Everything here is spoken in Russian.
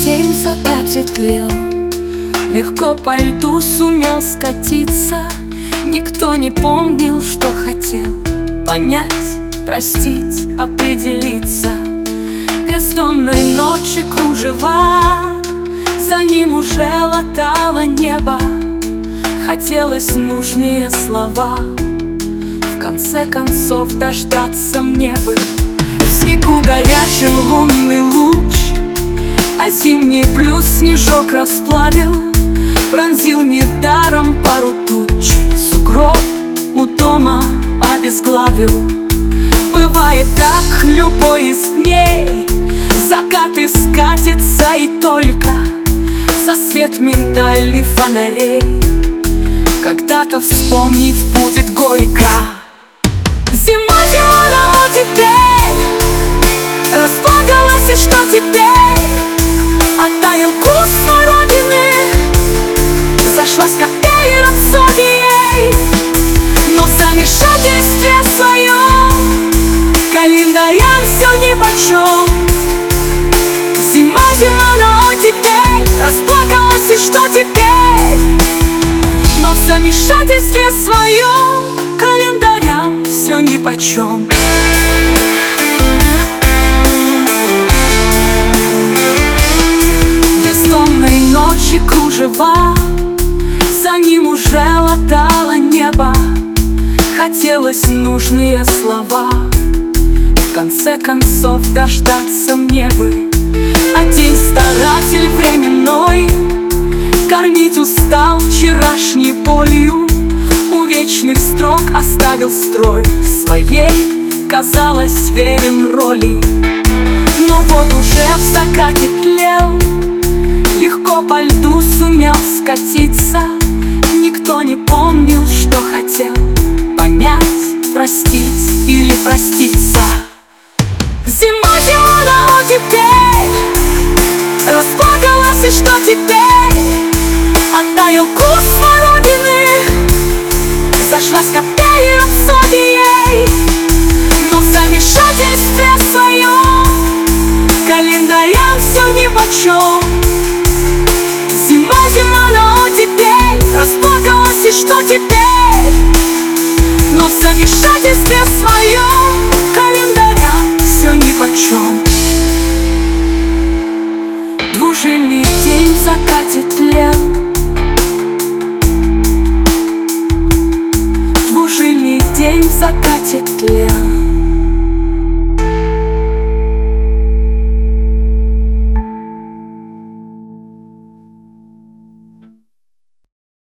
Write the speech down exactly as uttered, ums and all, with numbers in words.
день закатит лел, легко по льду сумел скатиться. Никто не помнил, что хотел понять, простить, определиться. Бездонной ночи кружева, за ним уже латало небо. Хотелось нужные слова, в конце концов дождаться мне бы. В снегу горячим лунный луч, а зимний плюс снежок расплавил, пронзил недаром пару туч. Сугроб у дома обезглавил. Бывает так любой из дней, закаты скатится и только за свет миндальных фонарей. Когда-то вспомнить будет горько. Зима, зима, но теперь расплакалась, и что теперь? Оттаял вкус родины, зашлась как рапсодией. Но в замешательстве своем календарям все нипочем. Зима, зима, но теперь расплакалась, и что теперь? Но в замешательстве своем календарям все нипочем. Бездомной ночи кружева, за ним уже латало небо. Хотелось нужные слова, в конце концов дождаться мне бы. А день старатель временной кормить устал вчерашней болью. У вечных строк оставил строй своей, казалось, верен роли. Но вот уже в закате тлел, легко по льду сумел скатиться. Никто не помнил, что хотел понять, простить или проститься. Зима, зима, но теперь расплакалась, и что теперь? Оттаял вкус родины, зашлась как рапсодией. Но в замешательстве своем календарям все нипочем. Зима, зима, но теперь расплакалась, и что теперь? Но в замешательстве своем календарям все нипочем. Двужильный день закатит лел, двужильный день закатит лел.